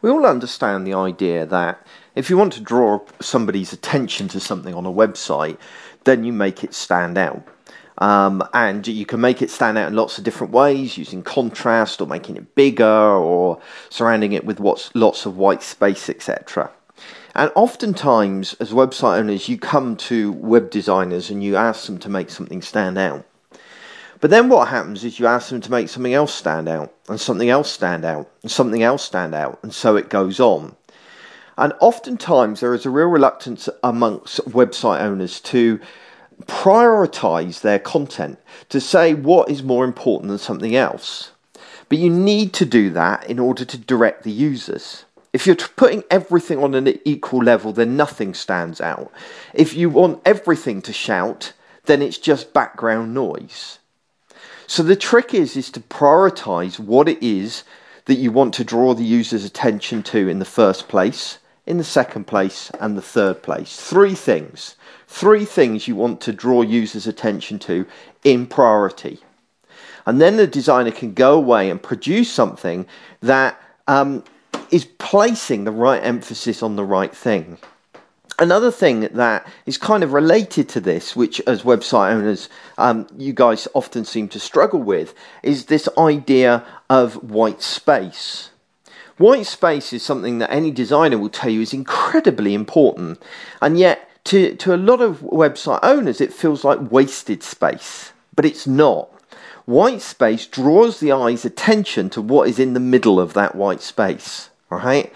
We all understand the idea that if you want to draw somebody's attention to something on a website, then you make it stand out. And you can make it stand out in lots of different ways, using contrast or making it bigger or surrounding it with lots of white space, etc. And oftentimes, as website owners, you come to web designers and you ask them to make something stand out. But then what happens is you ask them to make something else stand out, and something else stand out, and something else stand out, and so it goes on. And oftentimes there is a real reluctance amongst website owners to prioritize their content, to say what is more important than something else. But you need to do that in order to direct the users. If you're putting everything on an equal level, then nothing stands out. If you want everything to shout, then it's just background noise. So the trick is to prioritize what it is that you want to draw the user's attention to in the first place, in the second place, and the third place. Three things you want to draw users' attention to in priority. And then the designer can go away and produce something that is placing the right emphasis on the right thing. Another thing that is kind of related to this, which as website owners you guys often seem to struggle with, is this idea of white space. White space is something that any designer will tell you is incredibly important, and yet to a lot of website owners it feels like wasted space, but it's not. White space draws the eye's attention to what is in the middle of that white space, right?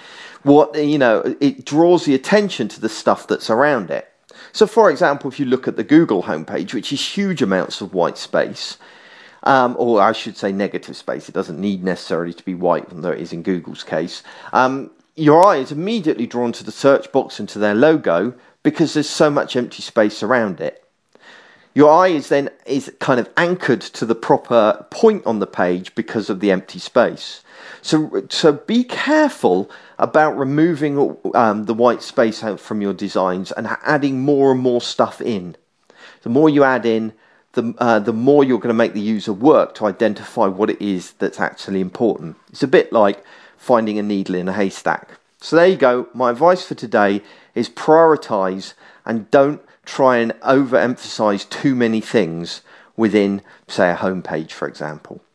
It draws the attention to the stuff that's around it. So, for example, if you look at the Google homepage, which is huge amounts of white space, or I should say negative space, it doesn't need necessarily to be white, although it is in Google's case, your eye is immediately drawn to the search box and to their logo because there's so much empty space around it. Your eye is kind of anchored to the proper point on the page because of the empty space. So be careful about removing the white space out from your designs and adding more and more stuff in. The more you add in, the more you're going to make the user work to identify what it is that's actually important. It's a bit like finding a needle in a haystack. So there you go. My advice for today is prioritize and don't try and overemphasize too many things within, say, a homepage, for example.